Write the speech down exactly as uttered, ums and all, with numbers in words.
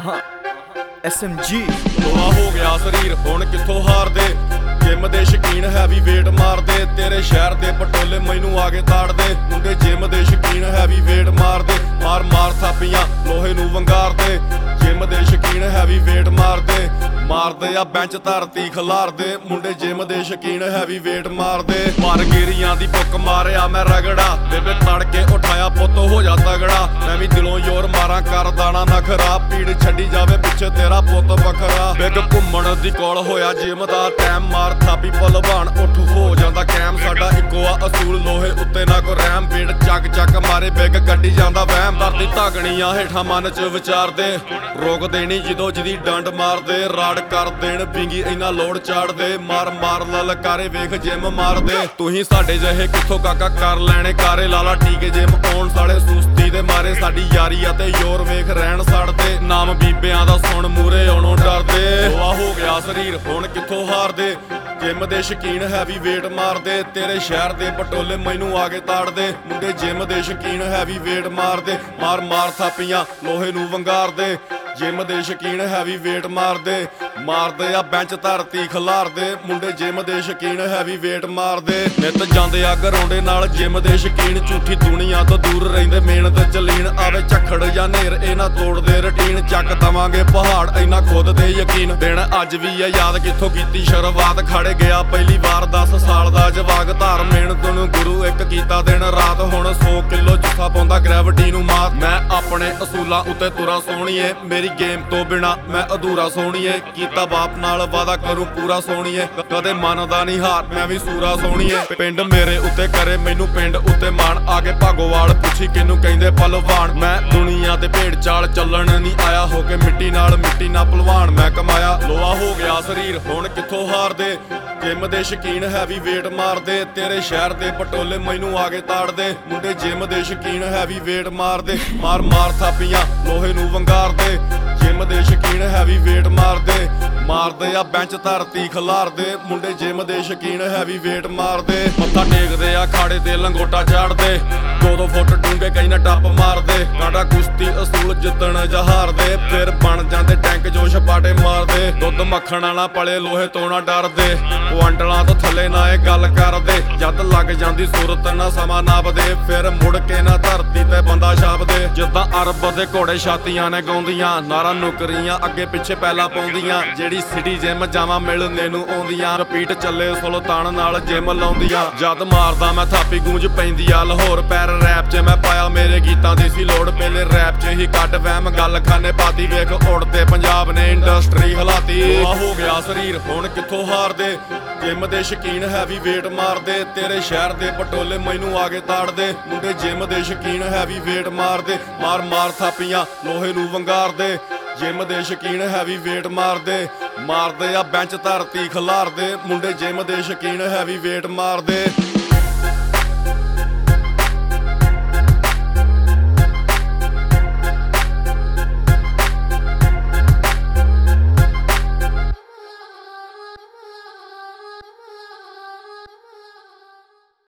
S M G ਲੋਹਾ ਹੋ ਗਿਆ ਸਰੀਰ ਹੁਣ ਕਿੱਥੋਂ ਹਾਰਦੇ। ਜਿਮ ਦੇ ਸ਼ਕੀਨ ਹੈਵੀ ਵੇਟ ਮਾਰਦੇ। ਤੇਰੇ ਸ਼ਹਿਰ ਦੇ ਪਟੋਲੇ ਮੈਨੂੰ ਆਗੇ ਤਾੜਦੇ। ਮੁੰਡੇ ਜਿਮ ਦੇ ਸ਼ਕੀਨ ਹੈਵੀ ਵੇਟ ਮਾਰਦੇ। ਮਾਰ ਮਾਰ ਥਾਪੀਆਂ ਲੋਹੇ ਨੂੰ ਵੰਗਾਰਦੇ। ਜਿਮ ਦੇ ਸ਼ਕੀਨ ਹੈਵੀ ਵੇਟ ਮਾਰਦੇ। ਮਾਰਦੇ ਆ ਬੈਂਚ ਧਰਤੀ ਖਿਲਾਰਦੇ। ਮੁੰਡੇ ਜਿਮ ਦੇ ਸ਼ਕੀਨ ਹੈਵੀ ਵੇਟ ਮਾਰਦੇ। ਪਰ ਗੇਰੀਆਂ ਦੀ ਬੁੱਕ ਮਾਰਿਆ ਮੈਂ ਰਗੜਾ। ਬੇਬੇ ਤੜ ਕੇ ਉਠਾਇਆ ਪੁੱਤ ਹੋ ਜਾ ਤਗੜਾ। ਮੈਂ ਵੀ ਦਿਲੋਂ ਜ਼ੋਰ ਮਾਰਾਂ ਕਰਦਾ ਨਾ ਨਖਰਾ। ਪੀੜ ਛੱਡੀ ਜਾਵੇ ਪਿੱਛੇ ਤੇਰਾ ਪੁੱਤ ਵੱਖਰਾ। ਬਿੱਗ ਘੁੰਮਣ ਦੀ ਕੋਲ ਹੋਇਆ ਜਿਮ ਦਾ ਟਾਈਮ। ਮਾਰ ਥਾਪੀ ਭਲਵਾਨ ਉੱਠ ਹੋ ਜਾਂਦਾ ਕੈਮ। ਸਾਡਾ ਇੱਕੋ ਆ ਅਸੂਲ ਲੋਹੇ ਉੱਤੇ ਨਾ ਕੋ ਰਹਿਮ। ਪੀੜ ਚੱਕ ਚੱਕ ਮਾਰੇ ਬਿੱਗ ਗੱਡੀ ਜਾਂਦਾ ਵਹਿਮ। ਧਰਤੀ ਧਾਗਣੀਆਂ ਹੇਠਾਂ ਮਨ ਚ ਵਿਚਾਰਦੇ। ਰੋਕ ਦੇਣੀ ਜਦੋਂ ਜਿਹਦੀ ਡੰਡ ਮਾਰਦੇ। ਰਾੜ ਕਰ ਦੇਣ ਬਿੰਗੀ ਇੰਨਾ ਲੋੜ ਚਾੜਦੇ। ਮਾਰ ਮਾਰ ਲਲਕਾਰੇ ਵੇਖ ਜਿਮ ਮਾਰਦੇ। ਤੁਸੀਂ ਸਾਡੇ ਜਿਹੇ ਕਿੱਥੋਂ ਕਾਕਾ ਕਰ ਲੈਣੇ ਕਾਰੇ। ਲਾਲਾ ਟੀਕੇ ਜਿਮ ਆਉਣ ਸਾਲੇ ਸੁਸਤੀ ਦੇ ਮਾਰੇ। ਸਾਡੀ ਯਾਰੀ ਅਤੇ ਯੋਰ ਵੇਖ ਰਹਿਣ ਸੜਦੇ। ਨਾਮ ਬੀਬਿਆਂ ਦਾ ਸੁਣ ਮੂਰੇ ਆਉਣੋਂ ਡਰਦੇ। ਲੋਹਾ ਹੋ ਗਿਆ ਸਰੀਰ ਹੁਣ ਕਿੱਥੋਂ ਹਾਰਦੇ। ਜਿਮ ਦੇ ਸ਼ਕੀਨ ਹੈਵੀ ਵੇਟ ਮਾਰਦੇ। ਤੇਰੇ ਸ਼ਹਿਰ ਦੇ ਪਟੋਲੇ ਮੈਨੂੰ ਆਗੇ ਤਾੜਦੇ। ਮੁੰਡੇ ਜਿਮ ਦੇ ਸ਼ਕੀਨ ਹੈਵੀ ਵੇਟ ਮਾਰਦੇ। ਮਾਰ ਮਾਰ ਥਾਪੀਆਂ ਲੋਹੇ ਨੂੰ ਵੰਗਾਰਦੇ। ਜਿਮ ਦੇ ਸ਼ਕੀਨ ਹੈਵੀ ਵੇਟ ਮਾਰਦੇ। ਮਾਰਦੇ ਆ ਬੈਂਚ ਧਰਤੀ ਖਿਲਾਰਦੇ। ਮੁੰਡੇ ਜਿਮ ਦੇ ਸ਼ਕੀਨ ਹੈਵੀ ਵੇਟ ਮਾਰਦੇ। ਨਿੱਤ ਜਾਂਦੇ ਆ ਗਰਾਉਂਡੇ ਨਾਲ ਜਿਮ ਦੇ ਸ਼ਕੀਨ। ਝੂਠੀ ਦੁਨੀਆ ਤੋਂ ਦੂਰ ਰਹਿੰਦੇ ਮਿਹਨਤ ਚ ਲੀਨ। ਆਵੇ ਝੱਖੜ ਜਾਂ ਨੇਰ ਇਹ ਨਾ ਤੋੜਦੇ ਰੁਟੀਨ। ਚੱਕ ਦਵਾਂਗੇ ਪਹਾੜ ਇੰਨਾ ਖੁਦ ਤੇ ਯਕੀਨ। ਦਿਨ ਅੱਜ ਵੀ ਆ ਯਾਦ ਕਿੱਥੋਂ ਕੀਤੀ ਸ਼ੁਰੂਆਤ। ਖੜੇ ਗਿਆ ਪਹਿਲੀ ਵਾਰ ਦਸ ਸਾਲ ਦਾ ਜਵਾਕ। ਧਾਰ ਮਿਹਨਤ ਨੂੰ ਗੁਰੂ ਇੱਕ ਕੀਤਾ ਦਿਨ ਰਾਤ। ਹੁਣ ਸੌ ਕਿਲੋ ਜੁੱਸਾ ਪਾਉਂਦਾ ਗ੍ਰੈਵਿਟੀ ਨੂੰ ਮਾਤ। ਮੈਂ ਆਪਣੇ ਅਸੂਲਾਂ ਉੱਤੇ ਤੁਰਾ ਸੋਹਣੀਏ। ਮੇਰੀ ਗੇਮ ਤੋਂ ਬਿਨਾ ਮੈਂ ਅਧੂਰਾ ਸੋਹਣੀਏ। ਕੀਤਾ ਬਾਪ ਨਾਲ ਵਾਦਾ ਕਰੂੰ ਪੂਰਾ ਸੋਹਣੀਏ। ਕਦੇ ਮੰਨਦਾ ਨਹੀਂ ਹਾਰ ਮੈਂ ਵੀ ਸੂਰਾ ਸੋਹਣੀਏ। ਪਿੰਡ ਮੇਰੇ ਉੱਤੇ ਕਰੇ ਮੈਨੂੰ ਪਿੰਡ ਉੱਤੇ ਮਾਣ। ਆਗੇ ਭਾਗੋਵਾਲ ਪੁੱਛੀ ਕਿਨੂੰ ਕਹਿੰਦੇ ਭਲਵਾਨ। ਮੈਂ ਦੁਨੀਆ ਤੇ ਭੇਡ ਚਾਲ ਚੱਲਣ ਨਹੀਂ ਆਇਆ। ਹੋ ਕੇ ਮਿੱਟੀ ਨਾਲ ਮਿੱਟੀ ਨਾ ਭਲਵਾਨ ਮੈਂ ਕਮਾਇਆ। ਲੋਹਾ ਹੋ ਗਿਆ ਸਰੀਰ ਹੁਣ ਕਿੱਥੋਂ ਹਾਰਦੇ। ਜਿਮ ਦੇ ਸ਼ਕੀਨ ਹੈਵੀ ਵੇਟ ਮਾਰਦੇ। ਤੇਰੇ ਸ਼ਹਿਰ ਦੇ ਪਟੋਲੇ ਮੈਨੂੰ ਆਗੇ ਤਾੜਦੇ। ਮੁੰਡੇ ਜਿਮ ਦੇ ਸ਼ਕੀਨ ਹੈਵੀ ਵੇਟ ਮਾਰਦੇ। ਮਾਰ ਮਾਰ ਥਾਪੀਆਂ ਲੋਹੇ ਨੂੰ ਵੰਗਾਰਦੇ। ਜਿਮ ਦੇ ਸ਼ਕੀਨ ਹੈਵੀ ਵੇਟ ਮਾਰਦੇ। ਮਾਰਦੇ ਆ ਬੈਂਚ ਧਰਤੀ ਖਿਲਾਰਦੇ। ਮੁੰਡੇ ਜਿਮ ਦੇ ਸ਼ਕੀਨ ਹੈਵੀ ਵੇਟ ਮਾਰਦੇ। ਮੱਥਾ ਟੇਕਦੇ ਆ ਖਾੜੇ ਤੇ ਲੰਗੋਟਾ ਚਾੜਦੇ। ਦੋ ਦੋ ਫੁੱਟ ਡੂੰਘੇ ਕਈ ਨਾ ਟੱਪ ਮਾਰਦੇ। ਕਾਂਡਾ ਕੁਸ਼ਤੀ ਅਸੂਲ ਜਿੱਤਣ ਜਹਾਰਦੇ। ਫਿਰ ਬਣ ਜਾਂਦੇ ਟੈਂਕ ਜੋ ਛਪਾਟੇ ਮਾਰਦੇ। ਦੁੱਧ ਮੱਖਣ ਵਾਲਾ ਪਲੇ ਲੋਹੇ ਤੋਂ ਨਾ ਡਰਦੇ। ਕੁਆਂਟਲਾਂ ਤੋਂ ਥੱਲੇ ਨਾ ਇਹ ਗੱਲ ਕਰਦੇ। ਜਦ ਲੱਗ ਜਾਂਦੀ ਸੂਰਤ ਨਾ ਸਮਾਂ ਨਾਪਦੇ। ਫਿਰ ਮੁੜ ਕੇ ਨਾ ਧਰਤੀ ਤੇ ਬੰਦਾ ਛਾਪਦੇ। ਜਿੱਦਾਂ ਅਰਬ ਦੇ ਘੋੜੇ ਛਾਤੀਆਂ ਨੇ ਗਾਉਂਦੀਆਂ। ਨਾਰਾ ਨੌਕਰੀਆਂ ਅੱਗੇ ਪਿੱਛੇ ਪਹਿਲਾਂ ਪਾਉਂਦੀਆਂ। ਜਿਹੜੀ ਸਿਟੀ ਜਿਮ ਜਾਵਾਂ ਮਿਲਣੇ ਨੂੰ ਆਉਂਦੀਆਂ। ਰਿਪੀਟ ਚੱਲੇ ਸੁਲਤਾਨ ਨਾਲ ਜਿਮ ਲਾਉਂਦੀਆਂ। ਜਦ ਮਾਰਦਾ ਮੈਂ ਥਾਪੀ ਗੂੰਜ ਪੈਂਦੀ ਆ ਲਾਹੌਰ। ਪੈਰ ਰੈਪ 'ਚ ਮੈਂ ਪਾਇਆ ਮੇਰੇ ਗੀਤਾਂ ਦੀ ਸੀ ਲੋੜ। ਪਹਿਲੇ ਰੈਪ 'ਚ ਹੀ ਕੱਢ ਵਹਿਮ ਗੱਲ ਖਾਨੇ ਪਾਤੀ। ਵੇਖ ਉੜਦੇ ਪੰਜਾਬ ਨੇ ਇੰਡਸਟਰੀ ਹਲਾਤੀ। ਲੋਹਾ ਹੋ ਗਿਆ ਸਰੀਰ ਹੁਣ ਕਿੱਥੋਂ ਹਾਰਦੇ। ਜਿਮ ਦੇ ਸ਼ਕੀਨ ਹੈਵੀ ਵੇਟ ਮਾਰਦੇ। ਤੇਰੇ ਸ਼ਹਿਰ ਦੇ ਪਟੋਲੇ ਮੈਨੂੰ ਆਗੇ ਤਾੜਦੇ। ਮੁੰਡੇ ਜਿਮ ਦੇ ਸ਼ਕੀਨ ਹੈਵੀ ਵੇਟ ਮਾਰਦੇ। ਮਾਰ ਮਾਰ ਥਾਪੀਆਂ ਲੋਹੇ ਨੂੰ ਵੰਗਾਰਦੇ। ਜਿਮ ਦੇ ਸ਼ਕੀਨ ਹੈਵੀ ਵੇਟ ਮਾਰਦੇ। ਮਾਰਦੇ ਆ ਬੈਂਚ ਧਰਤੀ ਖਿਲਾਰਦੇ। ਮੁੰਡੇ ਜਿਮ ਦੇ ਸ਼ਕੀਨ ਹੈਵੀ ਵੇਟ ਮਾਰਦੇ।